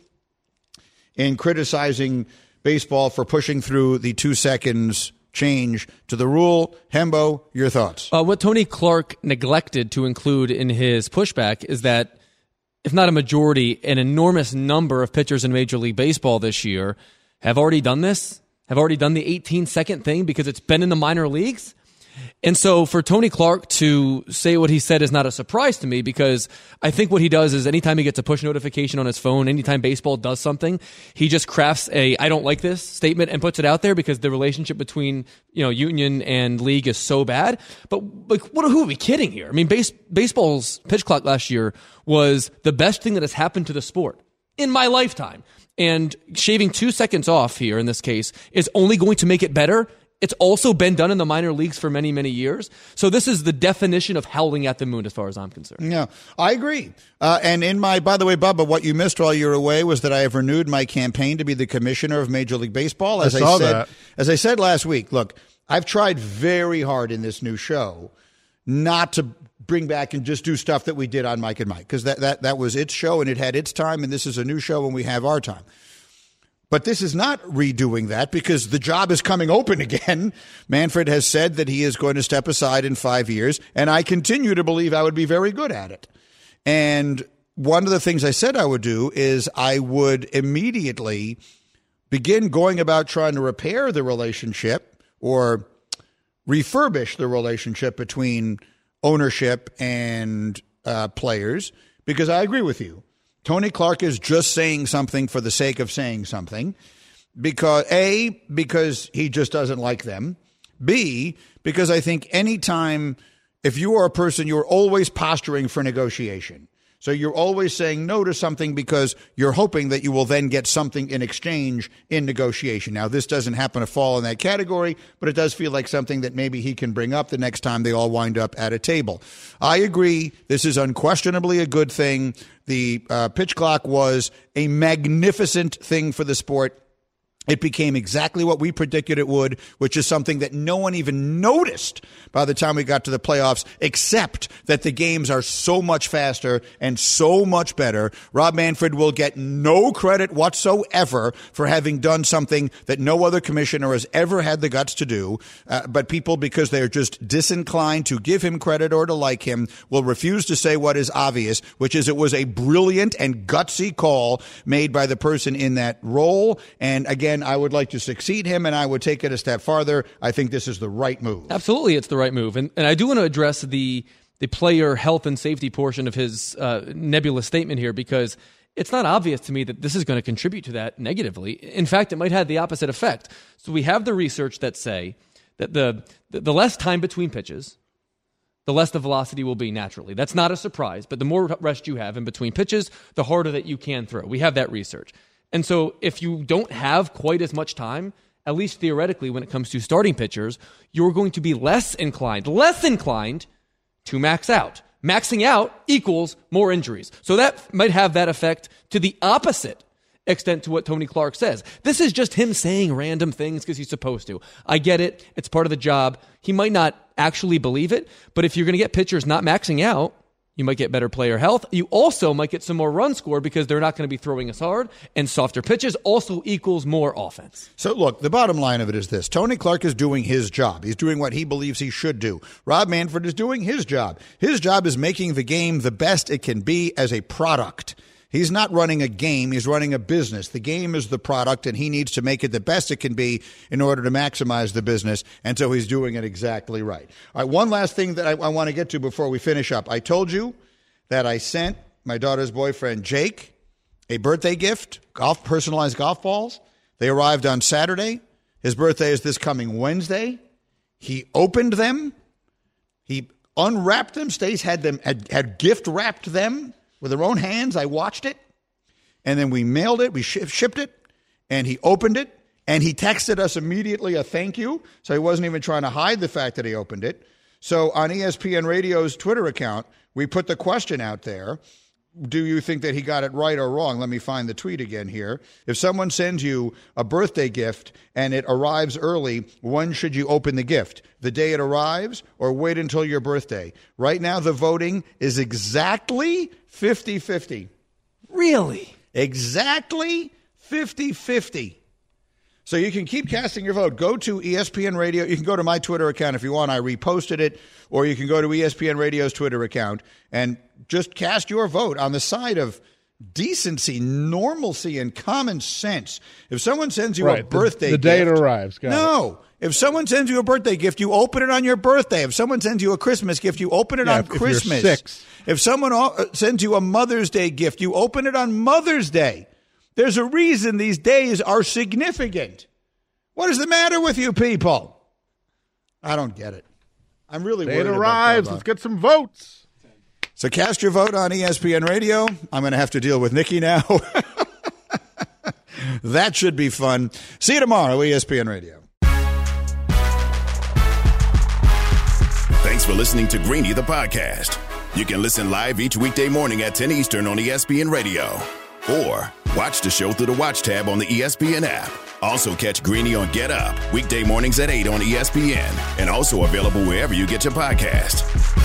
[SPEAKER 3] in criticizing baseball for pushing through the two seconds change to the rule. Hembo, your thoughts?
[SPEAKER 5] Uh, what Tony Clark neglected to include in his pushback is that, if not a majority, an enormous number of pitchers in Major League Baseball this year have already done this, have already done the eighteen-second thing because it's been in the minor leagues. And so for Tony Clark to say what he said is not a surprise to me, because I think what he does is anytime he gets a push notification on his phone, anytime baseball does something, he just crafts a I don't like this statement and puts it out there because the relationship between, you know, union and league is so bad. But like, what, who are we kidding here? I mean, base, baseball's pitch clock last year was the best thing that has happened to the sport. in my lifetime. And shaving two seconds off here in this case is only going to make it better. It's also been done in the minor leagues for many, many years. So this is the definition of howling at the moon as far as I'm concerned.
[SPEAKER 3] Yeah, I agree. Uh, and in my, by the way, Bubba, what you missed while you were away was that I have renewed my campaign to be the commissioner of Major League Baseball. As
[SPEAKER 4] I saw
[SPEAKER 3] I said,
[SPEAKER 4] that.
[SPEAKER 3] As I said last week, look, I've tried very hard in this new show not to bring back and just do stuff that we did on Mike and Mike, because that, that, that was its show and it had its time, and this is a new show and we have our time. But this is not redoing that because the job is coming open again. Manfred has said that he is going to step aside in five years, and I continue to believe I would be very good at it. And one of the things I said I would do is I would immediately begin going about trying to repair the relationship or refurbish the relationship between ownership and uh, players, because I agree with you. Tony Clark is just saying something for the sake of saying something, because A, because he just doesn't like them. B, because I think anytime, if you are a person, you're always posturing for negotiation. So you're always saying no to something because you're hoping that you will then get something in exchange in negotiation. Now, this doesn't happen to fall in that category, but it does feel like something that maybe he can bring up the next time they all wind up at a table. I agree. This is unquestionably a good thing. The uh, pitch clock was a magnificent thing for the sport. It became exactly what we predicted it would, which is something that no one even noticed by the time we got to the playoffs, except that the games are so much faster and so much better. Rob Manfred will get no credit whatsoever for having done something that no other commissioner has ever had the guts to do. Uh, but people, because they're just disinclined to give him credit or to like him, will refuse to say what is obvious, which is it was a brilliant and gutsy call made by the person in that role. And again, I would like to succeed him, and I would take it a step farther. I think this is the right move.
[SPEAKER 5] Absolutely, it's the right move. And and I do want to address the the player health and safety portion of his uh, nebulous statement here, because it's not obvious to me that this is going to contribute to that negatively. In fact, it might have the opposite effect. So we have the research that say that the the, the less time between pitches, the less the velocity will be naturally. That's not a surprise, but the more rest you have in between pitches, the harder that you can throw. We have that research. And so if you don't have quite as much time, at least theoretically when it comes to starting pitchers, you're going to be less inclined, less inclined to max out. Maxing out equals more injuries. So that might have that effect to the opposite extent to what Tony Clark says. This is just him saying random things because he's supposed to. I get it. It's part of the job. He might not actually believe it, but if you're going to get pitchers not maxing out, you might get better player health. You also might get some more run score because they're not going to be throwing as hard, and softer pitches also equals more offense.
[SPEAKER 3] So look, the bottom line of it is this. Tony Clark is doing his job. He's doing what he believes he should do. Rob Manfred is doing his job. His job is making the game the best it can be as a product. He's not running a game. He's running a business. The game is the product, and he needs to make it the best it can be in order to maximize the business, and so he's doing it exactly right. All right, one last thing that I, I want to get to before we finish up. I told you that I sent my daughter's boyfriend, Jake, a birthday gift, golf personalized golf balls. They arrived on Saturday. His birthday is this coming Wednesday. He opened them. He unwrapped them. Stace had them had, had gift wrapped them with her own hands. I watched it, and then we mailed it. We sh- shipped it, and he opened it, and he texted us immediately a thank you. So he wasn't even trying to hide the fact that he opened it. So on E S P N Radio's Twitter account, we put the question out there. Do you think that he got it right or wrong? Let me find the tweet again here. If someone sends you a birthday gift and it arrives early, when should you open the gift? The day it arrives or wait until your birthday? Right now, the voting is exactly fifty-fifty.
[SPEAKER 5] Really?
[SPEAKER 3] Exactly fifty-fifty. So you can keep casting your vote. Go to E S P N Radio. You can go to my Twitter account if you want. I reposted it. Or you can go to E S P N Radio's Twitter account and just cast your vote on the side of decency, normalcy, and common sense. If someone sends you
[SPEAKER 4] right,
[SPEAKER 3] a birthday
[SPEAKER 4] the, the day
[SPEAKER 3] gift,
[SPEAKER 4] it arrives. Got
[SPEAKER 3] no.
[SPEAKER 4] It.
[SPEAKER 3] If someone sends you a birthday gift, you open it on your birthday. If someone sends you a Christmas gift, you open it
[SPEAKER 4] yeah,
[SPEAKER 3] on
[SPEAKER 4] if,
[SPEAKER 3] Christmas.
[SPEAKER 4] If you're six.
[SPEAKER 3] If someone sends you a Mother's Day gift, you open it on Mother's Day. There's a reason these days are significant. What is the matter with you people? I don't get it. I'm really
[SPEAKER 4] Day
[SPEAKER 3] worried
[SPEAKER 4] it
[SPEAKER 3] about
[SPEAKER 4] arrives.
[SPEAKER 3] Bubba.
[SPEAKER 4] Let's get some votes.
[SPEAKER 3] So cast your vote on E S P N Radio. I'm going to have to deal with Nikki now. That should be fun. See you tomorrow, E S P N Radio.
[SPEAKER 2] Thanks for listening to Greeny, the podcast. You can listen live each weekday morning at ten Eastern on E S P N Radio. Or watch the show through the Watch tab on the E S P N app. Also catch Greeny on Get Up, weekday mornings at eight on E S P N. And also available wherever you get your podcast.